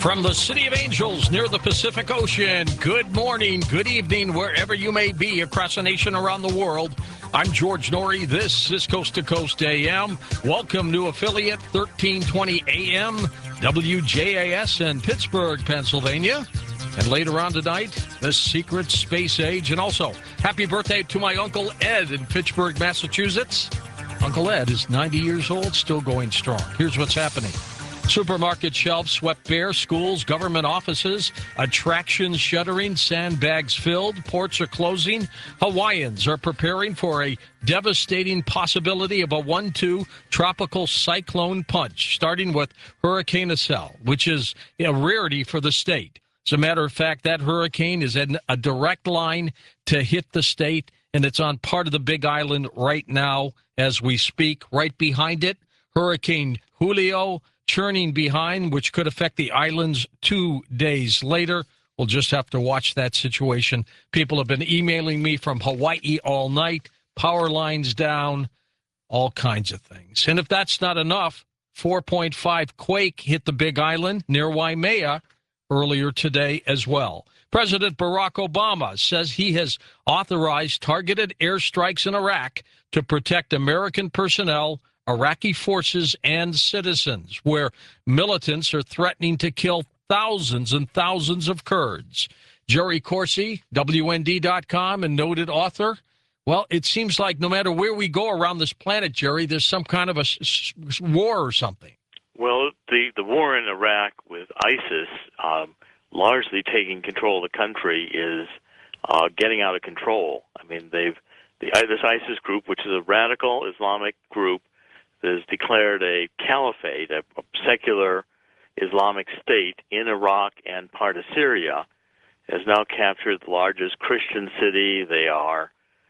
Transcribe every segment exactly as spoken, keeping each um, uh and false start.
From the City of Angels near the Pacific Ocean, good morning, good evening, wherever you may be across the nation, around the world. I'm George Norrie. This is Coast to Coast A M. Welcome to affiliate thirteen twenty A M, W J A S in Pittsburgh, Pennsylvania. And later on tonight, the Secret Space Age. And also, happy birthday to my Uncle Ed in Fitchburg, Massachusetts. Uncle Ed is ninety years old, still going strong. Here's what's happening. Supermarket shelves swept bare, schools, government offices, attractions shuttering, sandbags filled, ports are closing. Hawaiians are preparing for a devastating possibility of a one two tropical cyclone punch, starting with Hurricane Iselle, which is a rarity for the state. As a matter of fact, that hurricane is in a direct line to hit the state, and it's on part of the Big Island right now as we speak. Right behind it, Hurricane Julio, churning behind, which could affect the islands two days later. We'll just have to watch that situation. People have been emailing me from Hawaii all night, power lines down, all kinds of things. And if that's not enough, four point five quake hit the Big Island near Waimea earlier today as well. President Barack Obama says he has authorized targeted airstrikes in Iraq to protect American personnel, Iraqi forces, and citizens, where militants are threatening to kill thousands and thousands of Kurds. Jerry Corsi, W N D dot com, and noted author. Well, it seems like no matter where we go around this planet, Jerry, there's some kind of a s- s- war or something. Well, the, the war in Iraq with ISIS um, largely taking control of the country is uh, getting out of control. I mean, they've the this ISIS group, which is a radical Islamic group, has declared a caliphate, a, a secular Islamic state in Iraq and part of Syria, has now captured the largest Christian city. They are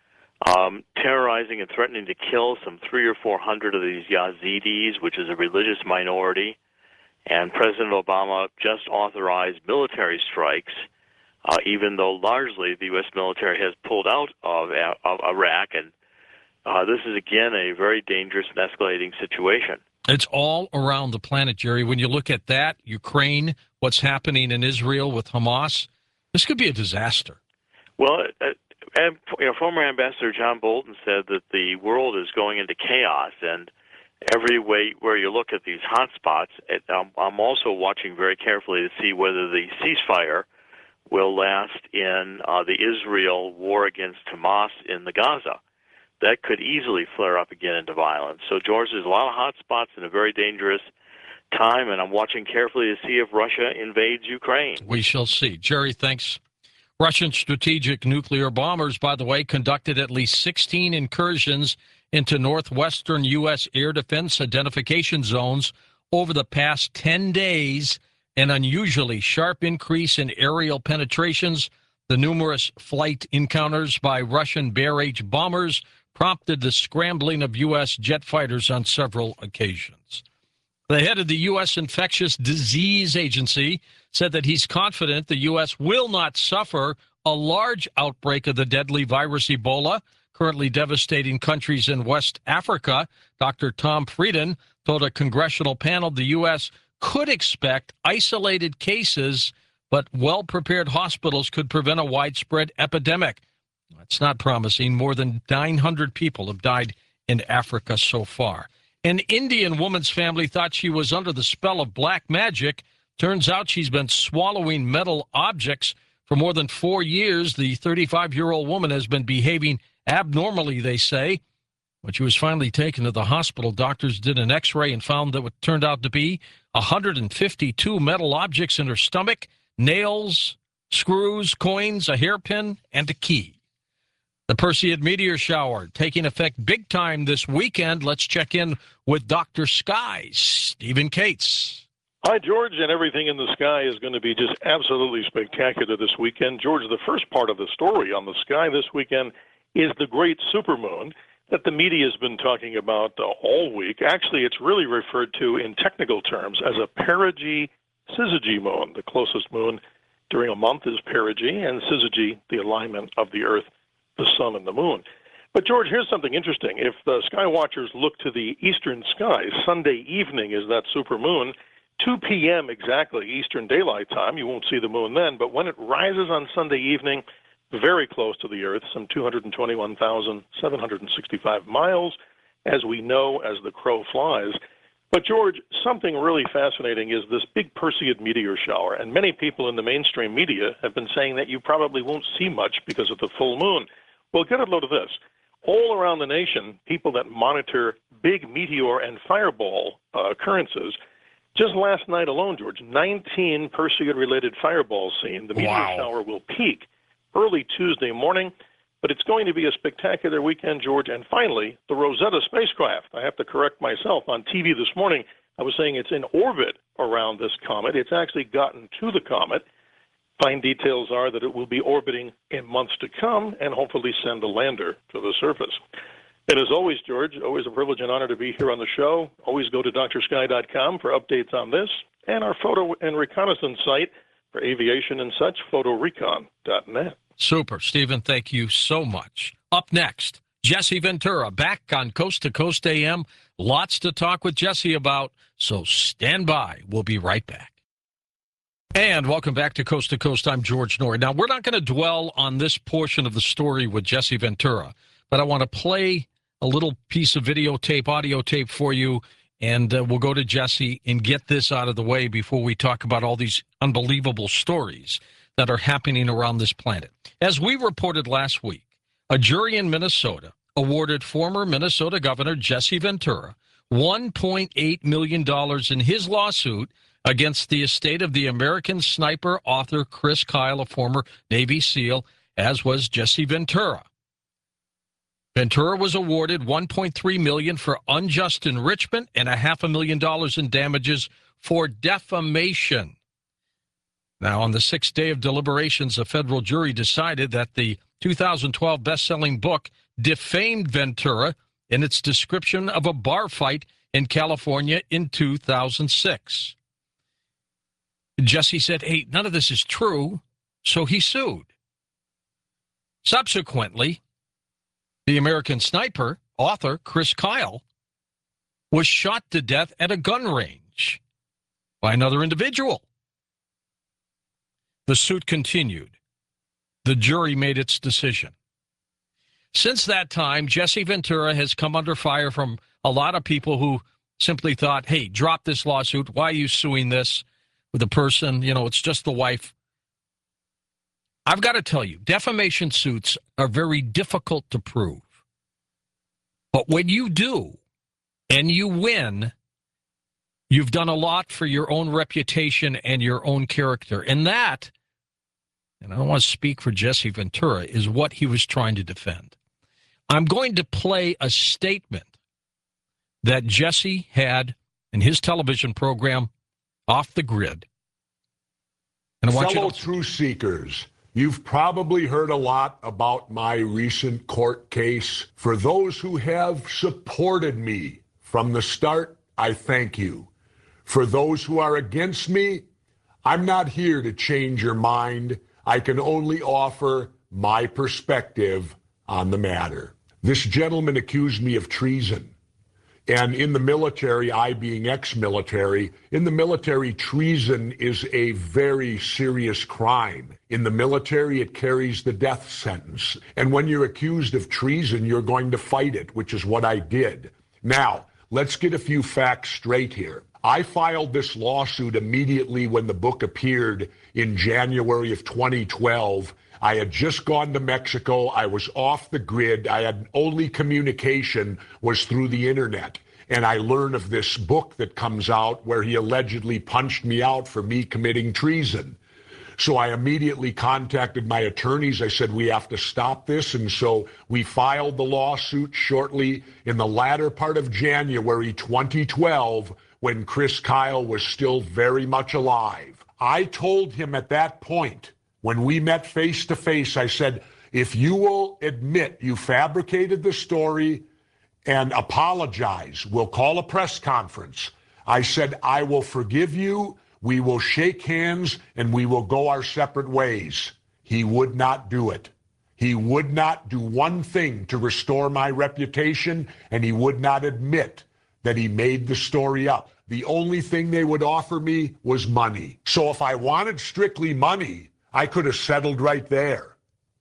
um, terrorizing and threatening to kill some three or four hundred of these Yazidis, which is a religious minority. And President Obama just authorized military strikes, uh, even though largely the U S military has pulled out of, of Iraq. And Uh, this is, again, a very dangerous and escalating situation. It's all around the planet, Jerry. When you look at that, Ukraine, what's happening in Israel with Hamas, this could be a disaster. Well, uh, and, you know, former Ambassador John Bolton said that the world is going into chaos, and every way where you look at these hot spots, it, um, I'm also watching very carefully to see whether the ceasefire will last in uh, the Israel war against Hamas in the Gaza. That could easily flare up again into violence. So, George, there's a lot of hot spots in a very dangerous time, and I'm watching carefully to see if Russia invades Ukraine. We shall see. Jerry, thanks. Russian strategic nuclear bombers, by the way, conducted at least sixteen incursions into northwestern U S air defense identification zones over the past ten days, an unusually sharp increase in aerial penetrations. The numerous flight encounters by Russian Bear H bombers prompted the scrambling of U S jet fighters on several occasions. The head of the U S Infectious Disease Agency said that he's confident the U S will not suffer a large outbreak of the deadly virus Ebola, currently devastating countries in West Africa. Doctor Tom Frieden told a congressional panel the U S could expect isolated cases, but well-prepared hospitals could prevent a widespread epidemic. That's not promising. More than nine hundred people have died in Africa so far. An Indian woman's family thought she was under the spell of black magic. Turns out she's been swallowing metal objects for more than four years. The thirty-five-year-old woman has been behaving abnormally, they say. When she was finally taken to the hospital, doctors did an x-ray and found that what turned out to be one hundred fifty-two metal objects in her stomach, nails, screws, coins, a hairpin, and a key. The Perseid meteor shower taking effect big time this weekend. Let's check in with Doctor Skies, Stephen Cates. Hi, George, and everything in the sky is going to be just absolutely spectacular this weekend. George, the first part of the story on the sky this weekend is the great supermoon that the media has been talking about uh, all week. Actually, it's really referred to in technical terms as a perigee syzygy moon. The closest moon during a month is perigee, and syzygy, the alignment of the Earth, the sun, and the moon. But, George, here's something interesting. If the sky watchers look to the eastern sky, Sunday evening is that supermoon. two p.m. exactly Eastern Daylight Time. You won't see the moon then, but when it rises on Sunday evening, very close to the Earth, some two hundred twenty-one thousand seven hundred sixty-five miles, as we know, as the crow flies. But, George, something really fascinating is this big Perseid meteor shower, and many people in the mainstream media have been saying that you probably won't see much because of the full moon. Well, get a load of this. All around the nation, people that monitor big meteor and fireball uh, occurrences, just last night alone, George, nineteen Perseid-related fireballs seen. The meteor Wow. shower will peak early Tuesday morning, but it's going to be a spectacular weekend, George. And finally, the Rosetta spacecraft. I have to correct myself. On T V this morning, I was saying it's in orbit around this comet. It's actually gotten to the comet. Fine details are that it will be orbiting in months to come and hopefully send a lander to the surface. And as always, George, always a privilege and honor to be here on the show. Always go to D R sky dot com for updates on this and our photo and reconnaissance site for aviation and such, photorecon dot net. Super. Stephen, thank you so much. Up next, Jesse Ventura back on Coast to Coast A M. Lots to talk with Jesse about, so stand by. We'll be right back. And welcome back to Coast to Coast. I'm George Noory. Now, we're not going to dwell on this portion of the story with Jesse Ventura, but I want to play a little piece of videotape, audio tape for you, and uh, we'll go to Jesse and get this out of the way before we talk about all these unbelievable stories that are happening around this planet. As we reported last week, a jury in Minnesota awarded former Minnesota Governor Jesse Ventura one point eight million dollars in his lawsuit against the estate of the American sniper author Chris Kyle, a former Navy SEAL, as was Jesse Ventura. Ventura was awarded one point three million dollars for unjust enrichment and a half a million dollars in damages for defamation. Now, on the sixth day of deliberations, a federal jury decided that the two thousand twelve best-selling book defamed Ventura in its description of a bar fight in California in two thousand six. Jesse said, hey, none of this is true, so he sued. Subsequently, the American sniper, author Chris Kyle, was shot to death at a gun range by another individual. The suit continued. The jury made its decision. Since that time, Jesse Ventura has come under fire from a lot of people who simply thought, hey, drop this lawsuit. Why are you suing this with a person? You know, it's just the wife. I've got to tell you, defamation suits are very difficult to prove. But when you do, and you win, you've done a lot for your own reputation and your own character. And that, and I don't want to speak for Jesse Ventura, is what he was trying to defend. I'm going to play a statement that Jesse had in his television program, Off the Grid. And I want Fellow you to... truth seekers, you've probably heard a lot about my recent court case. For those who have supported me from the start, I thank you. For those who are against me, I'm not here to change your mind. I can only offer my perspective on the matter. This gentleman accused me of treason. And in the military, I being ex-military, in the military, treason is a very serious crime. In the military, it carries the death sentence. And when you're accused of treason, you're going to fight it, which is what I did. Now, let's get a few facts straight here. I filed this lawsuit immediately when the book appeared in January of twenty twelve. I had just gone to Mexico. I was off the grid. I had only communication was through the internet. And I learned of this book that comes out where he allegedly punched me out for me committing treason. So I immediately contacted my attorneys. I said, we have to stop this. And so we filed the lawsuit shortly in the latter part of January twenty twelve, when Chris Kyle was still very much alive. I told him at that point, when we met face to face, I said, if you will admit you fabricated the story and apologize, we'll call a press conference. I said, I will forgive you. We will shake hands and we will go our separate ways. He would not do it. He would not do one thing to restore my reputation, and he would not admit that he made the story up. the only thing they would offer me was money. So if I wanted strictly money, I could have settled right there.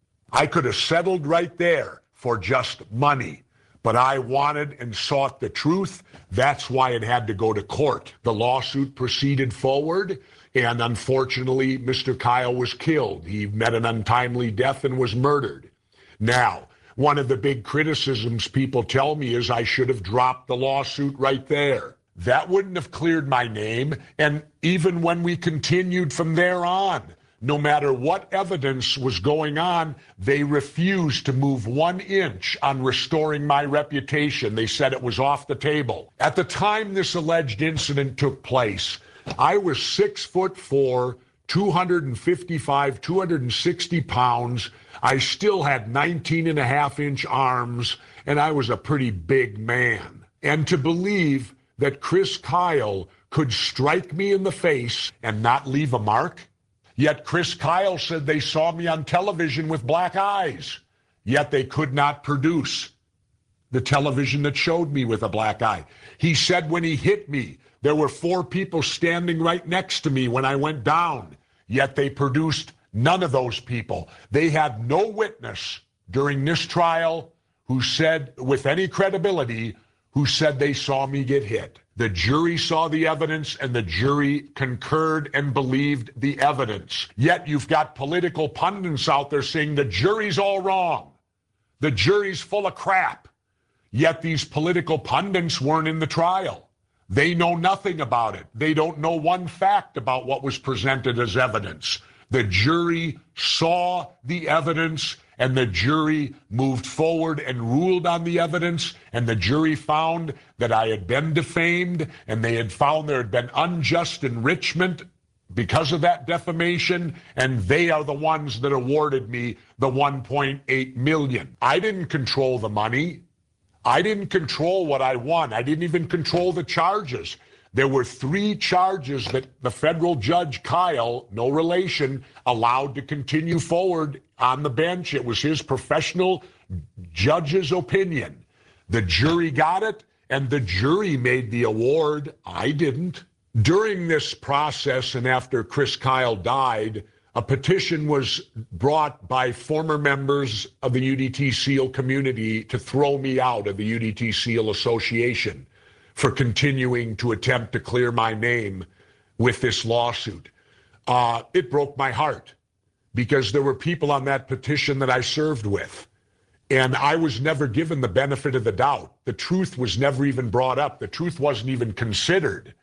I could have settled right there for just money. But I wanted and sought the truth. That's why it had to go to court. The lawsuit proceeded forward, and unfortunately, Mister Kyle was killed. He met an untimely death and was murdered. Now, one of the big criticisms people tell me is I should have dropped the lawsuit right there. That wouldn't have cleared my name, and even when we continued from there on, no matter what evidence was going on, they refused to move one inch on restoring my reputation. They said it was off the table. At the time this alleged incident took place, I was six foot four, two hundred fifty-five, two hundred sixty pounds. I still had nineteen and a half inch arms, and I was a pretty big man. And to believe that Chris Kyle could strike me in the face and not leave a mark? Yet Chris Kyle said they saw me on television with black eyes, yet they could not produce the television that showed me with a black eye. He said when he hit me, there were four people standing right next to me when I went down, yet they produced none of those people. They had no witness during this trial who said, with any credibility, who said they saw me get hit. The jury saw the evidence, and the jury concurred and believed the evidence. Yet you've got political pundits out there saying the jury's all wrong. The jury's full of crap. Yet these political pundits weren't in the trial. They know nothing about it. They don't know one fact about what was presented as evidence. The jury saw the evidence, and the jury moved forward and ruled on the evidence, and the jury found that I had been defamed, and they had found there had been unjust enrichment because of that defamation, and they are the ones that awarded me the one point eight million dollars. I didn't control the money. I didn't control what I won. I didn't even control the charges. There were three charges that the federal judge, Kyle, no relation, allowed to continue forward on the bench. It was his professional judge's opinion. The jury got it, and the jury made the award. I didn't. During this process, and after Chris Kyle died, a petition was brought by former members of the U D T SEAL community to throw me out of the U D T SEAL Association for continuing to attempt to clear my name with this lawsuit. Uh, it broke my heart because there were people on that petition that I served with, and I was never given the benefit of the doubt. The truth was never even brought up. The truth wasn't even considered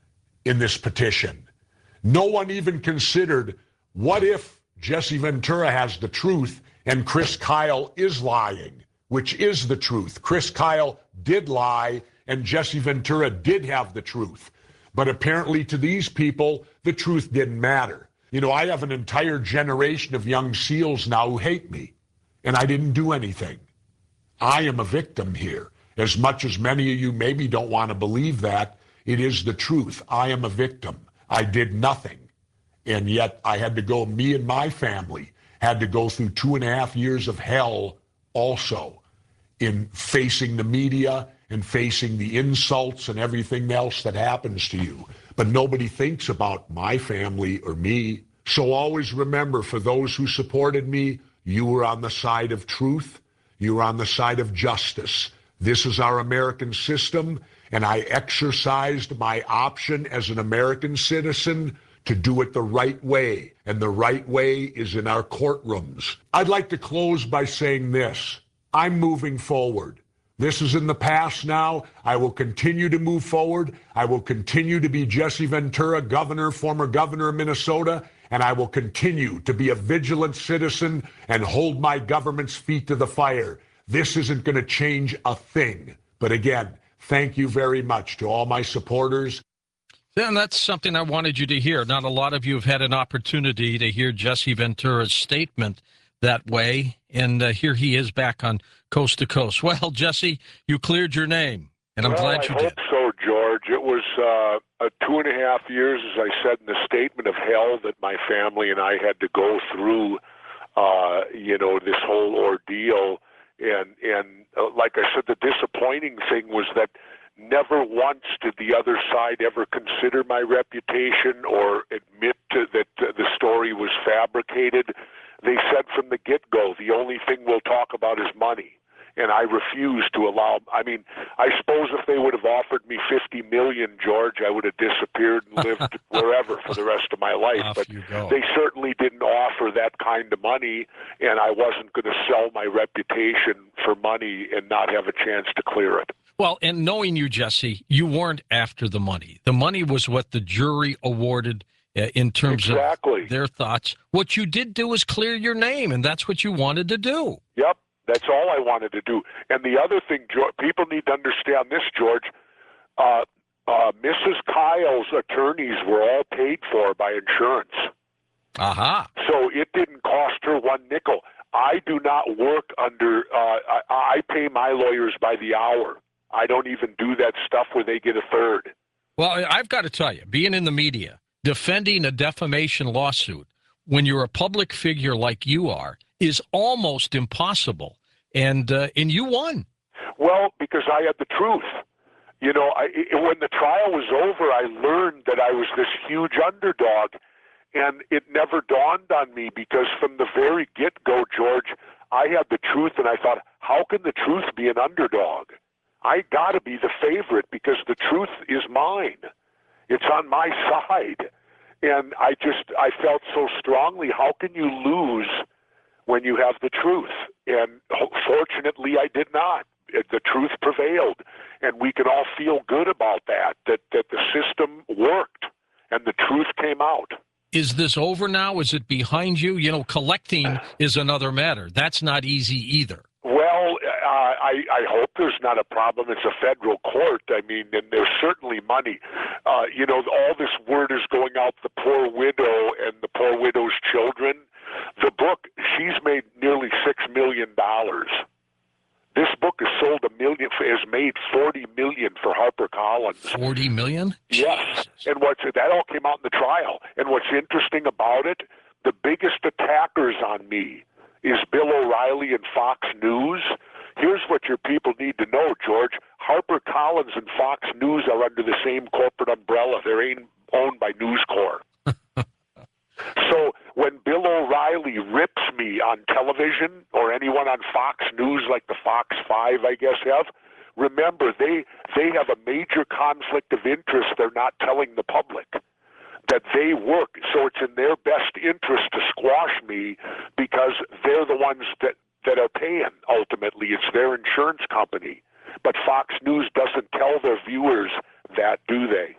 in this petition. No one even considered, what if Jesse Ventura has the truth and Chris Kyle is lying, which is the truth. Chris Kyle did lie, and Jesse Ventura did have the truth. But apparently to these people, the truth didn't matter. You know, I have an entire generation of young SEALs now who hate me, and I didn't do anything. I am a victim here. As much as many of you maybe don't want to believe that, it is the truth. I am a victim. I did nothing. And yet I had to go, me and my family had to go through two and a half years of hell also in facing the media and facing the insults and everything else that happens to you. But nobody thinks about my family or me. So always remember, for those who supported me, you were on the side of truth. You were on the side of justice. This is our American system, and I exercised my option as an American citizen to do it the right way, and the right way is in our courtrooms. I'd like to close by saying this. I'm moving forward. This is in the past now. I will continue to move forward. I will continue to be Jesse Ventura, governor, former governor of Minnesota, and I will continue to be a vigilant citizen and hold my government's feet to the fire. This isn't going to change a thing. But again, thank you very much to all my supporters. Then that's something I wanted you to hear. Not a lot of you have had an opportunity to hear Jesse Ventura's statement that way, and uh, here he is back on Coast to Coast. Well, Jesse, you cleared your name, and I'm well, glad you I did. I hope so, George. It was uh, a two and a half years, as I said in the statement, of hell that my family and I had to go through, uh, you know, this whole ordeal. And, and uh, like I said, the disappointing thing was that Never once did the other side ever consider my reputation or admit to, that uh, the story was fabricated. They said from the get-go, the only thing we'll talk about is money. And I refused to allow, I mean, I suppose if they would have offered me fifty million dollars, George, I would have disappeared and lived wherever for the rest of my life. Off but you go. They certainly didn't offer that kind of money, and I wasn't going to sell my reputation for money and not have a chance to clear it. Well, and knowing you, Jesse, you weren't after the money. The money was what the jury awarded uh, in terms exactly. of their thoughts. What you did do is clear your name, and that's what you wanted to do. Yep. That's all I wanted to do. And the other thing, George, people need to understand this, George. Uh, uh, Missus Kyle's attorneys were all paid for by insurance. Aha. So it didn't cost her one nickel. I do not work under, uh, I, I pay my lawyers by the hour. I don't even do that stuff where they get a third. Well, I've got to tell you, being in the media, defending a defamation lawsuit when you're a public figure like you are is almost impossible. And uh, and you won. Well, because I had the truth. You know, I, when the trial was over, I learned that I was this huge underdog, and it never dawned on me because from the very get-go, George, I had the truth, and I thought, how can the truth be an underdog? I got to be the favorite because the truth is mine. It's on my side. And I just, I felt so strongly, how can you lose when you have the truth? And fortunately, I did not. The truth prevailed, and we can all feel good about that, that, that the system worked, and the truth came out. Is this over now? Is it behind you? You know, collecting is another matter. That's not easy either. Well, uh, I, I hope there's not a problem. It's a federal court. I mean, and there's certainly money. Uh, you know, all this word is going out, the poor widow and the poor widow's children. The book, she's made nearly six million dollars. This book has sold a million, has made forty million dollars for HarperCollins. forty million dollars? Yes. And what's that all came out in the trial. And what's interesting about it, the biggest attackers on me is Bill O'Reilly and Fox News. Here's what your people need to know, George. HarperCollins and Fox News are under the same corporate umbrella. They're owned by News Corp. So when Bill O'Reilly rips me on television or anyone on Fox News like the Fox five, I guess, have, remember, they, they have a major conflict of interest they're not telling the public, that they work. So it's in their best interest to squash me because they're the ones that, that are paying, ultimately. It's their insurance company. But Fox News doesn't tell their viewers that, do they?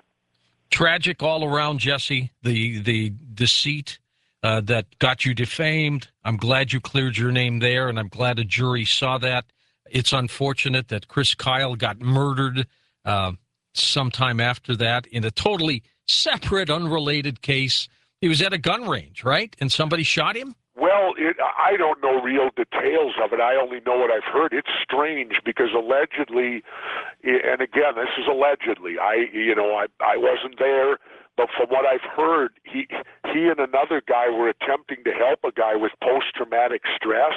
Tragic all around, Jesse, the the deceit uh, that got you defamed. I'm glad you cleared your name there, and I'm glad a jury saw that. It's unfortunate that Chris Kyle got murdered uh, sometime after that in a totally separate, unrelated case. He was at a gun range, right? And somebody shot him? Well, it, I don't know real details of it. I only know what I've heard. It's strange because allegedly, and again, this is allegedly. I, you know, I, I wasn't there, but from what I've heard, he, he and another guy were attempting to help a guy with post-traumatic stress.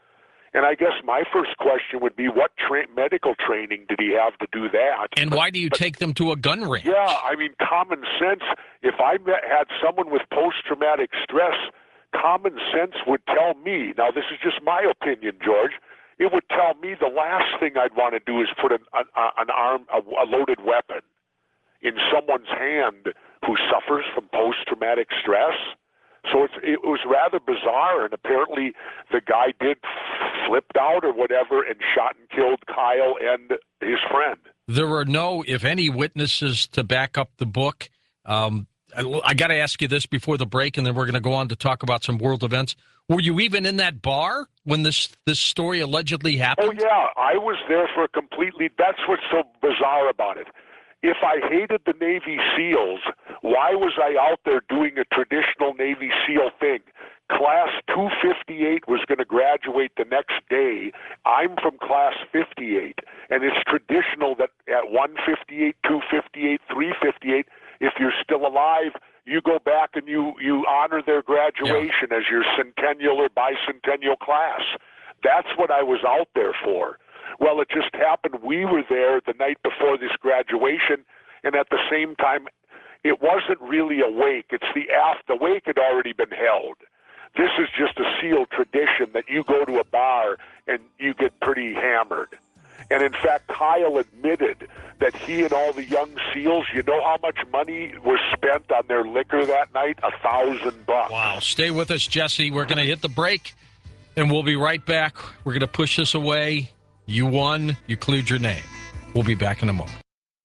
And I guess my first question would be, what tra- medical training did he have to do that? And why do you but, take them to a gun range? Yeah, I mean, common sense. If I met, had someone with post-traumatic stress, common sense would tell me, now this is just my opinion, George, it would tell me the last thing I'd want to do is put an, an, an arm, a, a loaded weapon in someone's hand who suffers from post-traumatic stress. So it's, it was rather bizarre, and apparently the guy did flipped out or whatever and shot and killed Kyle and his friend. There were no, if any, witnesses to back up the book. Um, I, I got to ask you this before the break, and then we're going to go on to talk about some world events. Were you even in that bar when this, this story allegedly happened? Oh, yeah. I was there for a completely, that's what's so bizarre about it. If I hated the Navy SEALs, why was I out there doing a traditional Navy SEAL thing? Class two fifty-eight was going to graduate the next day. I'm from Class fifty-eight, and it's traditional that at one fifty-eight, two fifty-eight, three fifty-eight, if you're still alive, you go back and you, you honor their graduation yeah. as your centennial or bicentennial class. That's what I was out there for. Well, it just happened we were there the night before this graduation, and at the same time, it wasn't really a wake. It's the after. The wake had already been held. This is just a SEAL tradition that you go to a bar and you get pretty hammered. And in fact, Kyle admitted that he and all the young SEALs, you know how much money was spent on their liquor that night? A thousand bucks. Wow. Stay with us, Jesse. We're going to hit the break, and we'll be right back. We're going to push this away. You won. You cleared your name. We'll be back in a moment.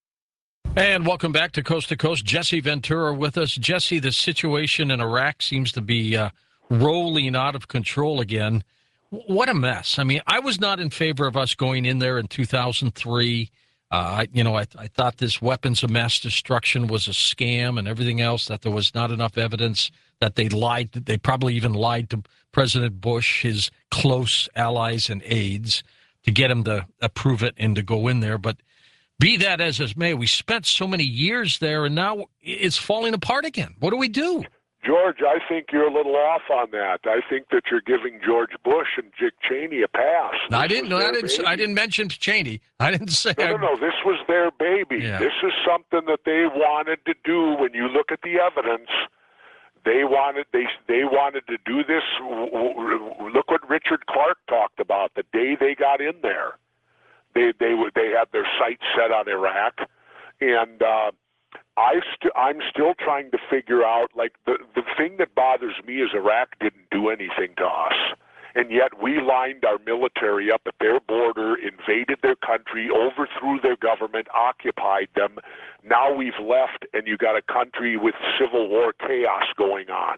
And welcome back to Coast to Coast. Jesse Ventura with us. Jesse, the situation in Iraq seems to be uh, rolling out of control again. What a mess. I mean, I was not in favor of us going in there in two thousand three. Uh, I, you know, I, I thought this weapons of mass destruction was a scam and everything else, that there was not enough evidence, that they lied. They probably even lied to President Bush, his close allies and aides, to get him to approve it and to go in there. But be that as it may, we spent so many years there, and now it's falling apart again. What do we do? George, I think you're a little off on that. I think that you're giving George Bush and Dick Cheney a pass. No, I didn't. No, I didn't. I didn't mention Cheney. I didn't say. No, no, no. This was their baby. Yeah. This is something that they wanted to do. When you look at the evidence, they wanted they they wanted to do this. Look what Richard Clark talked about the day they got in there. They they they had their sights set on Iraq, and. Uh, I st- I'm still trying to figure out, like, the, the thing that bothers me is Iraq didn't do anything to us. And yet we lined our military up at their border, invaded their country, overthrew their government, occupied them. Now we've left, and you got a country with civil war chaos going on.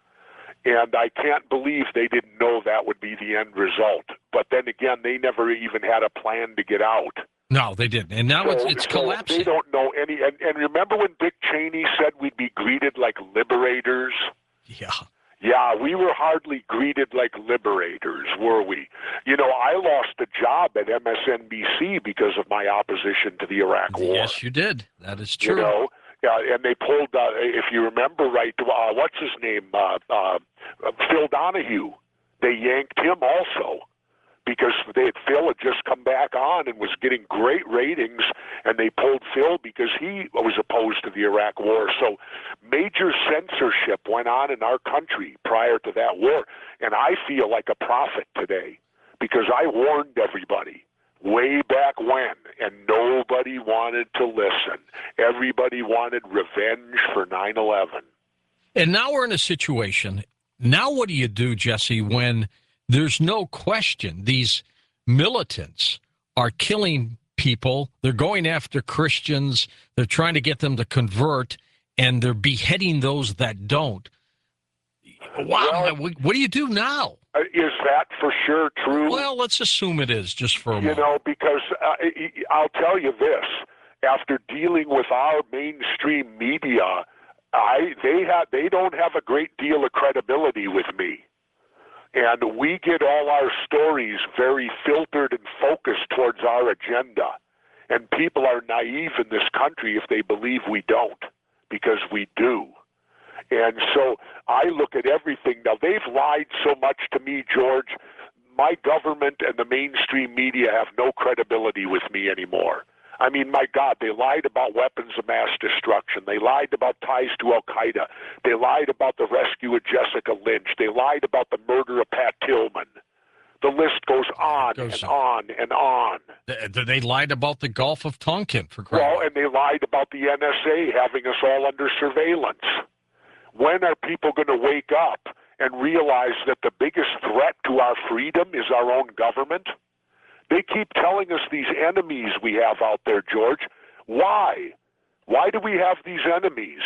And I can't believe they didn't know that would be the end result. But then again, they never even had a plan to get out. No, they didn't. And now so, it's, it's so collapsing. They don't know any. And, and remember when Dick Cheney said we'd be greeted like liberators? Yeah. Yeah, we were hardly greeted like liberators, were we? You know, I lost a job at M S N B C because of my opposition to the Iraq War. Yes, you did. That is true. You know, uh, and they pulled, uh, if you remember right, uh, what's his name? Uh, uh, Phil Donahue. They yanked him also, because they had, Phil had just come back on and was getting great ratings, and they pulled Phil because he was opposed to the Iraq War. So major censorship went on in our country prior to that war, and I feel like a prophet today because I warned everybody way back when, and nobody wanted to listen. Everybody wanted revenge for nine eleven. And now we're in a situation. Now what do you do, Jesse, when there's no question these militants are killing people? They're going after Christians. They're trying to get them to convert, and they're beheading those that don't. Wow. Well, what do you do now? Is that for sure true? Well, let's assume it is, just for a you moment. You know, because uh, I'll tell you this. After dealing with our mainstream media, I they have they don't have a great deal of credibility with me. And we get all our stories very filtered and focused towards our agenda. And people are naive in this country if they believe we don't, because we do. And so I look at everything. Now, they've lied so much to me, George. My government and the mainstream media have no credibility with me anymore. I mean, my God, they lied about weapons of mass destruction. They lied about ties to Al-Qaeda. They lied about the rescue of Jessica Lynch. They lied about the murder of Pat Tillman. The list goes on goes and on. on and on. They, they lied about the Gulf of Tonkin, for crying. Well, and they lied about the N S A having us all under surveillance. When are people going to wake up and realize that the biggest threat to our freedom is our own government? They keep telling us these enemies we have out there, George. Why? Why do we have these enemies?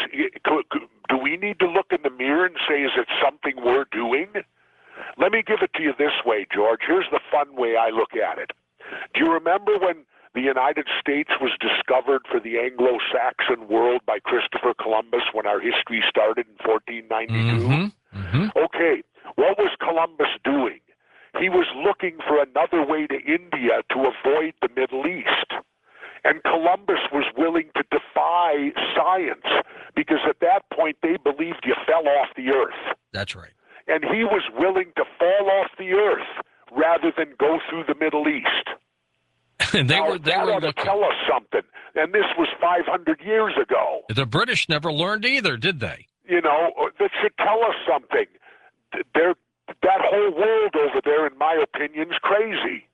Do we need to look in the mirror and say, is it something we're doing? Let me give it to you this way, George. Here's the fun way I look at it. Do you remember when the United States was discovered for the Anglo-Saxon world by Christopher Columbus when our history started in fourteen ninety-two? Mm-hmm. Mm-hmm. Okay, what was Columbus doing? He was looking for another way to India to avoid the Middle East. And Columbus was willing to defy science because at that point they believed you fell off the earth. That's right. And he was willing to fall off the earth rather than go through the Middle East. And they now, were they that were ought to looking. tell us something. And this was five hundred years ago. The British never learned either, did they? You know, that should tell us something. They're, that whole world over there, in my opinion, is crazy.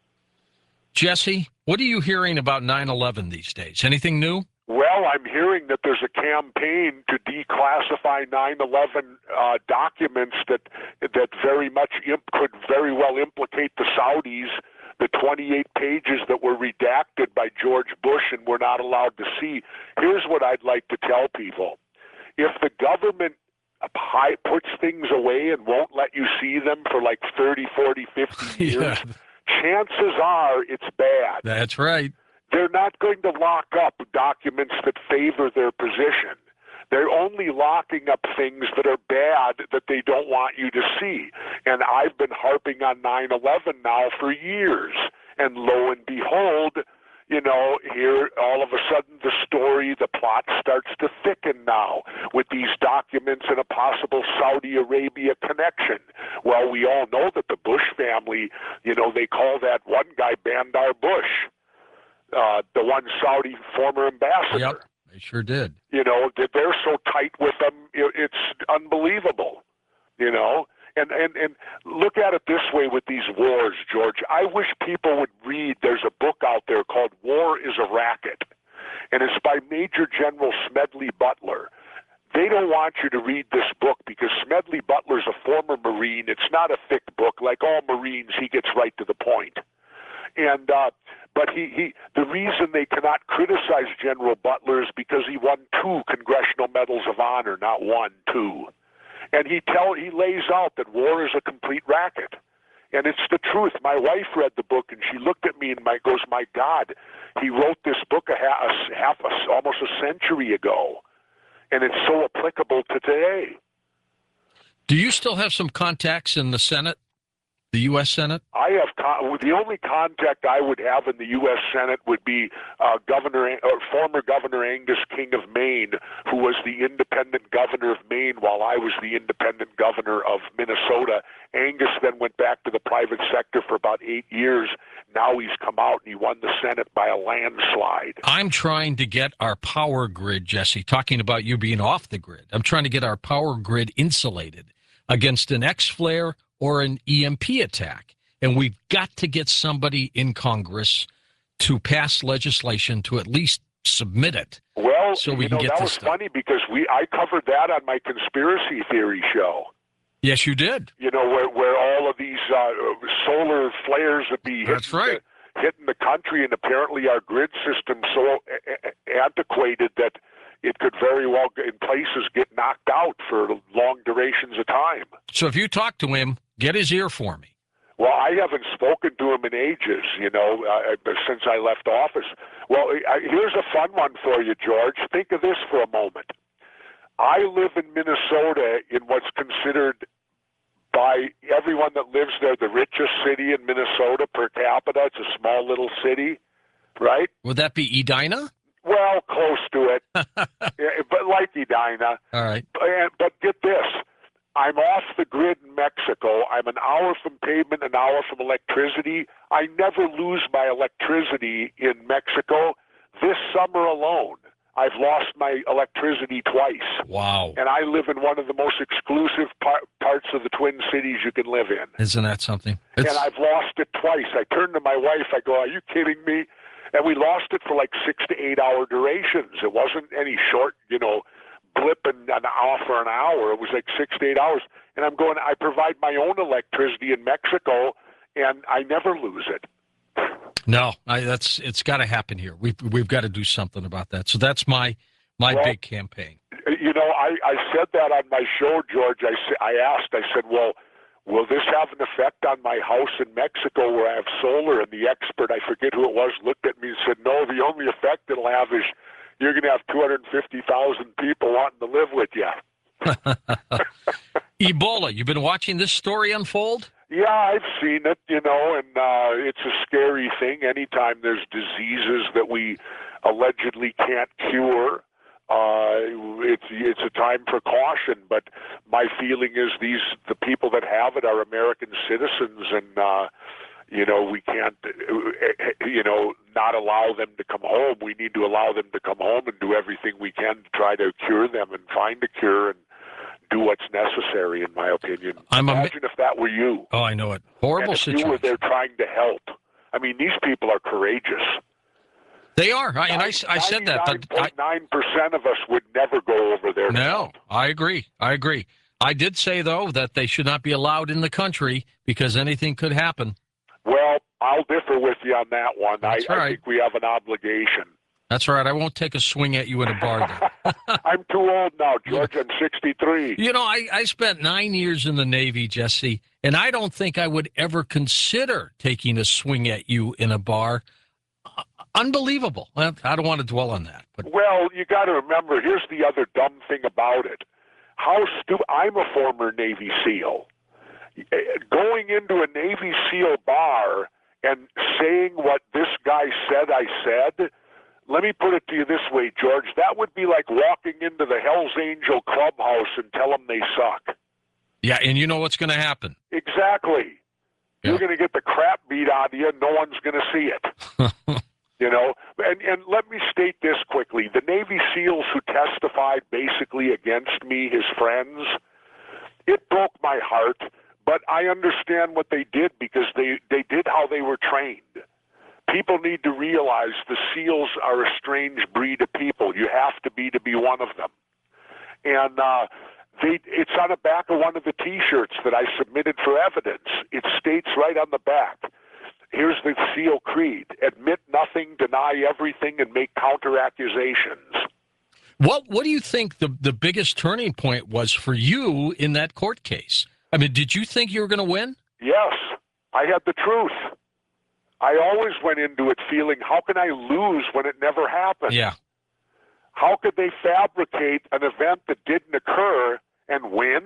Jesse, what are you hearing about nine eleven these days? Anything new? Well, I'm hearing that there's a campaign to declassify nine eleven uh, documents that that very much imp- could very well implicate the Saudis. The twenty-eight pages that were redacted by George Bush and we're not allowed to see. Here's what I'd like to tell people. If the government high, puts things away and won't let you see them for like thirty, forty, fifty years, Yeah. chances are it's bad. That's right. They're not going to lock up documents that favor their position. They're only locking up things that are bad that they don't want you to see. And I've been harping on nine eleven now for years. And lo and behold, you know, here all of a sudden the story, the plot starts to thicken now with these documents and a possible Saudi Arabia connection. Well, we all know that the Bush family, you know, they call that one guy Bandar Bush, uh, the one Saudi former ambassador. Yep, they sure did. You know, that they're so tight with them, it's unbelievable, you know. And, and, and look at it this way with these wars, George. I wish people would read, there's a book out there called War is a Racket, and it's by Major General Smedley Butler. They don't want you to read this book because Smedley Butler's a former Marine. It's not a thick book. Like all Marines, he gets right to the point. And uh, but he, he the reason they cannot criticize General Butler is because he won two Congressional Medals of Honor, not one, two. And he tell he lays out that war is a complete racket. And it's the truth. My wife read the book, and she looked at me and my, goes, my God, he wrote this book a half, a, half a, almost a century ago, and it's so applicable to today. Do you still have some contacts in the Senate, the U S Senate? I have con- the only contact I would have in the U S Senate would be uh, Governor, or former Governor Angus King of Maine, who was the independent governor of Maine while I was the independent governor of Minnesota. Angus then went back to the private sector for about eight years. Now he's come out and he won the Senate by a landslide. I'm trying to get our power grid, Jesse, talking about you being off the grid. I'm trying to get our power grid insulated against an X-flare or an E M P attack. And we've got to get somebody in Congress to pass legislation to at least submit it. Well, so we you can know, get that this was stuff. funny because we I covered that on my conspiracy theory show. Yes, you did. You know, where where all of these uh, solar flares would be That's hitting, right. the, hitting the country, and apparently our grid system's so a- a- antiquated that it could very well, in places, get knocked out for long durations of time. So if you talk to him, get his ear for me. Well, I haven't spoken to him in ages, you know, uh, since I left office. Well, I, here's a fun one for you, George. Think of this for a moment. I live in Minnesota in what's considered by everyone that lives there the richest city in Minnesota per capita. It's a small little city, right? Would that be Edina? Well, close to it, yeah, but like Edina. All right. And, but get this. I'm off the grid in Mexico. I'm an hour from pavement, an hour from electricity. I never lose my electricity in Mexico. This summer alone, I've lost my electricity twice. Wow. And I live in one of the most exclusive par- parts of the Twin Cities you can live in. Isn't that something? It's, And I've lost it twice. I turned to my wife. I go, are you kidding me? And we lost it for like six to eight hour durations. It wasn't any short, you know, blip and an hour for an hour. It was like six to eight hours. And I'm going, I provide my own electricity in Mexico, and I never lose it. no, I, that's it's got to happen here. We've we've got to do something about that. So that's my my Well, big campaign. You know, I, I said that on my show, George. I, sa- I asked, I said, well, will this have an effect on my house in Mexico where I have solar? And the expert, I forget who it was, looked at me and said, no, the only effect it'll have is you're going to have two hundred fifty thousand people wanting to live with you. Ebola, you've been watching this story unfold? Yeah, I've seen it, you know, and uh, it's a scary thing. Anytime there's diseases that we allegedly can't cure, uh, it's it's a time for caution. But my feeling is these the people that have it are American citizens, and uh, You know, we can't, you know, not allow them to come home. We need to allow them to come home and do everything we can to try to cure them and find a cure and do what's necessary, in my opinion. I'm Imagine a... if that were you. Oh, I know it. Horrible and if situation. you were there trying to help. I mean, these people are courageous. They are, I, and I, I said that. ninety-nine point nine percent of us would never go over there. No, I agree. I agree. I did say, though, that they should not be allowed in the country because anything could happen. Well, I'll differ with you on that one. That's I, right. I think we have an obligation. That's right. I won't take a swing at you in a bar. I'm too old now, George. I'm sixty-three. You know, I, I spent nine years in the Navy, Jesse, and I don't think I would ever consider taking a swing at you in a bar. Uh, unbelievable. Well, I don't want to dwell on that. But Well, you got to remember, here's the other dumb thing about it. How stu- I'm a former Navy SEAL. Going into a Navy SEAL bar and saying what this guy said I said, let me put it to you this way, George. That would be like walking into the Hells Angel clubhouse and tell them they suck. yeah, and you know what's going to happen. Exactly. Yeah. You're going to get the crap beat out of you, and no one's going to see it. You know, and, and let me state this quickly. The Navy SEALs who testified basically against me, his friends, it broke my heart, but I understand what they did because they, they did how they were trained. People need to realize the SEALs are a strange breed of people. You have to be to be one of them. And uh, they, it's on the back of one of the T-shirts that I submitted for evidence. It states right on the back, here's the SEAL creed: admit nothing, deny everything, and make counter-accusations. What What do you think the, the biggest turning point was for you in that court case? I mean, did you think you were going to win? Yes, I had the truth. I always went into it feeling, how can I lose when it never happened? Yeah. How could they fabricate an event that didn't occur and win?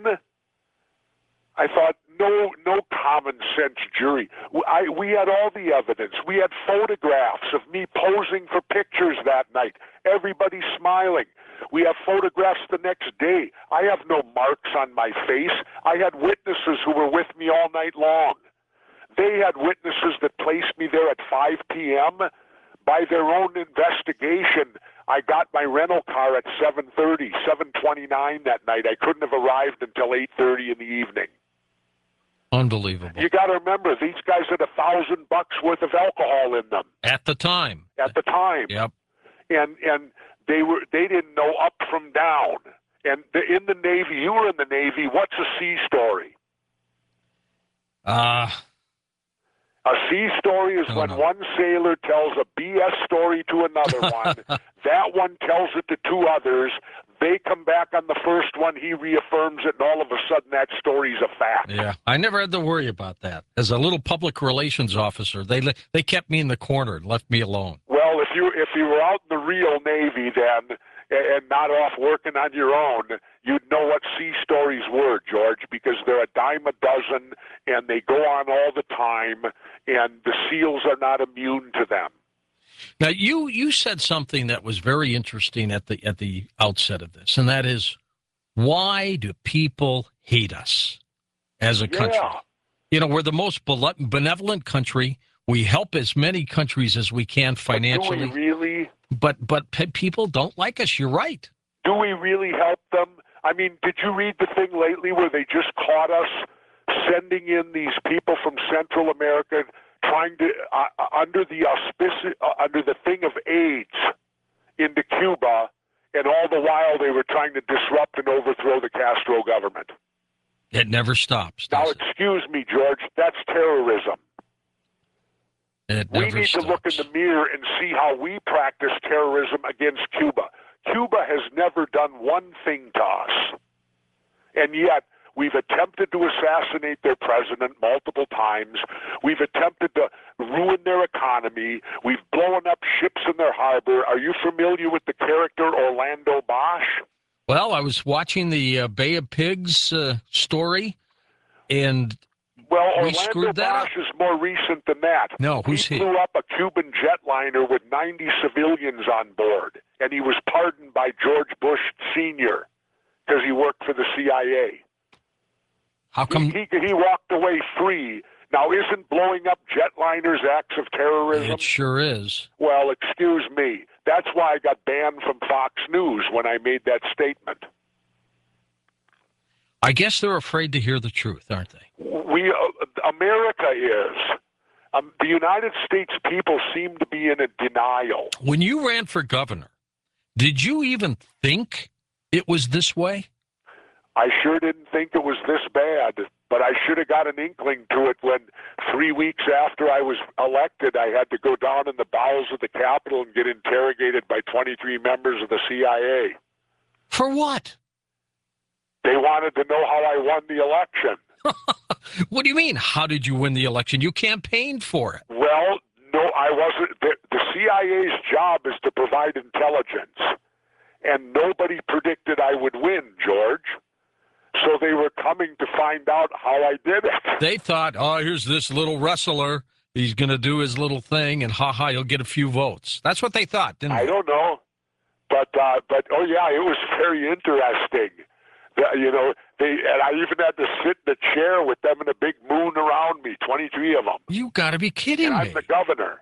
I thought, no, no common sense jury. I, we had all the evidence. We had photographs of me posing for pictures that night. Everybody smiling. We have photographs the next day. I have no marks on my face. I had witnesses who were with me all night long. They had witnesses that placed me there at five p.m. By their own investigation, I got my rental car at seven thirty, seven twenty-nine that night. I couldn't have arrived until eight thirty in the evening. Unbelievable. You got to remember, these guys had a thousand bucks worth of alcohol in them At the time. at the time, Yep. and and they were they didn't know up from down. And the, in the Navy, you were in the Navy. What's a sea story? Uh, A sea story is Oh, when no. one sailor tells a B S story to another one. That one tells it to two others. They come back on the first one. He reaffirms it, and all of a sudden that story's a fact. yeah. I never had to worry about that. As a little public relations officer, they le- they kept me in the corner and left me alone. Well, if you if you were out in the real Navy then and not off working on your own, you'd know what sea stories were, George, because they're a dime a dozen and they go on all the time, and the SEALs are not immune to them. Now, you you said something that was very interesting at the at the outset of this, and that is, why do people hate us as a country? Yeah. You know, we're the most bele- benevolent country. We help as many countries as we can financially, Do we really? but but pe- people don't like us. You're right. Do we really help them? I mean, did you read the thing lately where they just caught us sending in these people from Central America trying to, uh, under the auspici- uh, under the thing of AIDS, into Cuba, and all the while they were trying to disrupt and overthrow the Castro government? It never stops. Now, does it? excuse me, George, that's terrorism. It We never need stops. to look in the mirror and see how we practice terrorism against Cuba. Cuba has never done one thing to us. And yet, we've attempted to assassinate their president multiple times. We've attempted to ruin their economy. We've blown up ships in their harbor. Are you familiar with the character Orlando Bosch? Well, I was watching the uh, Bay of Pigs uh, story, and Well, We Orlando screwed that Bosch is more recent than that. No, who's he? He flew up a Cuban jetliner with ninety civilians on board, and he was pardoned by George Bush Senior because he worked for the C I A. how come? He, he, he walked away free Now, isn't blowing up jetliners acts of terrorism? It sure is. Well, excuse me. That's why I got banned from Fox News when I made that statement. I guess they're afraid to hear the truth, aren't they? We, uh, America is. Um, the United States people seem to be in a denial. When you ran for governor, did you even think it was this way? I sure didn't think it was this bad, but I should have got an inkling to it when three weeks after I was elected, I had to go down in the bowels of the Capitol and get interrogated by twenty-three members of the C I A. For what? They wanted to know how I won the election. What do you mean, how did you win the election? You campaigned for it. Well, no, I wasn't. The, the C I A's job is to provide intelligence, and nobody predicted I would win, George. So they were coming to find out how I did it. They thought, oh, here's this little wrestler. He's going to do his little thing, and ha-ha, he'll get a few votes. That's what they thought, didn't they? I don't know. But, uh, but oh, yeah, it was very interesting. The, you know, they and I even had to sit in a chair with them in a big moon around me, twenty-three of them. You got to be kidding and me. I'm the governor.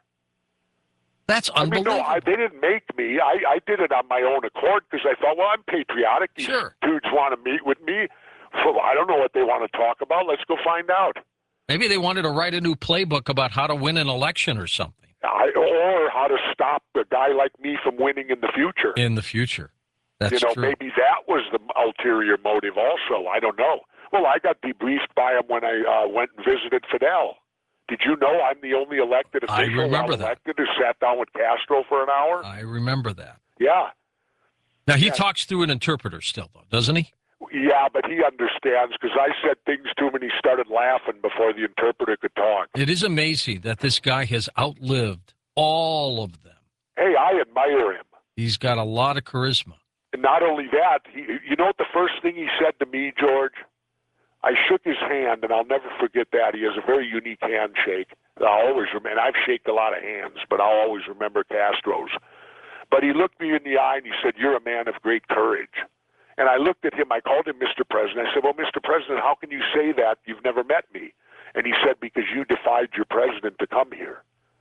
That's I mean, unbelievable. no, I, they didn't make me. I, I did it on my own accord because I thought, well, I'm patriotic. These Sure. dudes want to meet with me. So I don't know what they want to talk about. Let's go find out. Maybe they wanted to write a new playbook about how to win an election or something. I, or how to stop a guy like me from winning in the future. In the future. That's you know, true. maybe that was the ulterior motive also. I don't know. Well, I got debriefed by him when I uh, went and visited Fidel. Did you know I'm the only elected I official remember while that. elected who sat down with Castro for an hour? I remember that. Yeah. Now, he Yeah. talks through an interpreter still, though, doesn't he? Yeah, but he understands because I said things to him and he started laughing before the interpreter could talk. It is amazing that this guy has outlived all of them. Hey, I admire him. He's got a lot of charisma. And not only that, he, you know what the first thing he said to me, George? I shook his hand, and I'll never forget that. He has a very unique handshake. I'll always remember, and I've shaken a lot of hands, but I'll always remember Castro's. But he looked me in the eye and he said, "You're a man of great courage." And I looked at him, I called him Mister President. I said, "Well, Mister President, how can you say that? You've never met me." And he said, "Because you defied your president to come here."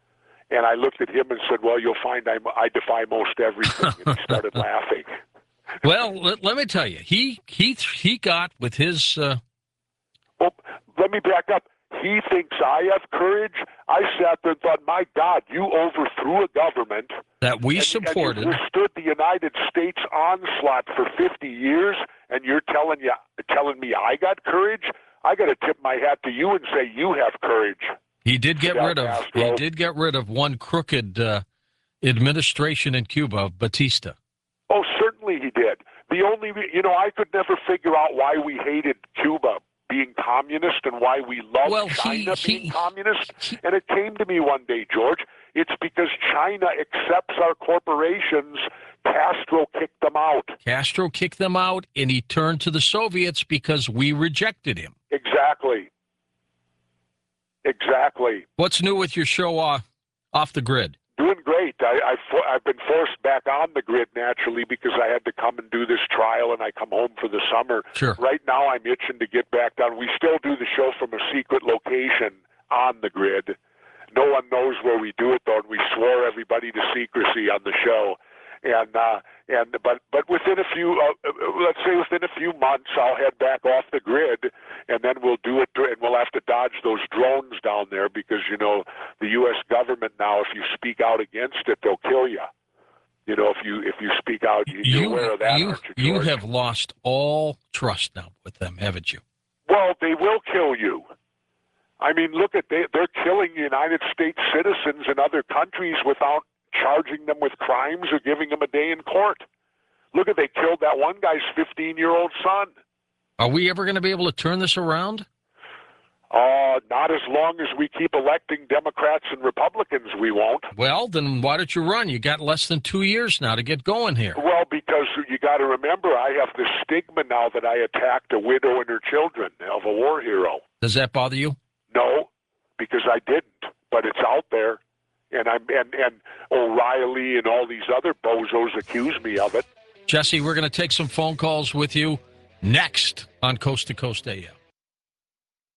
And I looked at him and said, "Well, you'll find I, I defy most everything." And he started laughing. Well, let, let me tell you, he he he got with his. Uh... Well, let me back up. He thinks I have courage. I sat there and thought, my God, you overthrew a government that we and, supported. and you withstood the United States onslaught for fifty years, and you're telling you telling me I got courage? I got to tip my hat to you and say you have courage. He did get Fidel rid of. Castro. He did get rid of one crooked uh, administration in Cuba, Batista. Oh, certainly he did. The only, you know, I could never figure out why we hated Cuba being communist and why we loved Well, China he- being he- communist. he- and it came to me one day, George, it's because China accepts our corporations. Castro kicked them out. Castro kicked them out, and he turned to the Soviets because we rejected him. Exactly. Exactly. What's new with your show uh, Off the Grid? Doing great. I, I've, fo- I've been forced back on the grid naturally because I had to come and do this trial, and I come home for the summer. Sure. Right now, I'm itching to get back down. We still do the show from a secret location on the grid. No one knows where we do it, though, and we swore everybody to secrecy on the show. And uh, and but but within a few, uh, let's say within a few months, I'll head back off the grid, and then we'll do it, and we'll have to dodge those drones down there because you know the U S government now, if you speak out against it, they'll kill you. You know, if you if you speak out, you, you're aware of that, you, aren't you, you George? have lost all trust now with them, haven't you? Well, they will kill you. I mean, look at they they're killing United States citizens in other countries without charging them with crimes or giving them a day in court. Look at they killed that one guy's fifteen-year-old son. Are we ever going to be able to turn this around? Uh, not as long as we keep electing Democrats and Republicans, we won't. Well, then why don't you run? You got less than two years now to get going here. Well, because you got to remember, I have the stigma now that I attacked a widow and her children of a war hero. Does that bother you? No, because I didn't, but it's out there. And I'm and, and O'Reilly and all these other bozos accuse me of it. Jesse, we're going to take some phone calls with you next on Coast to Coast A M.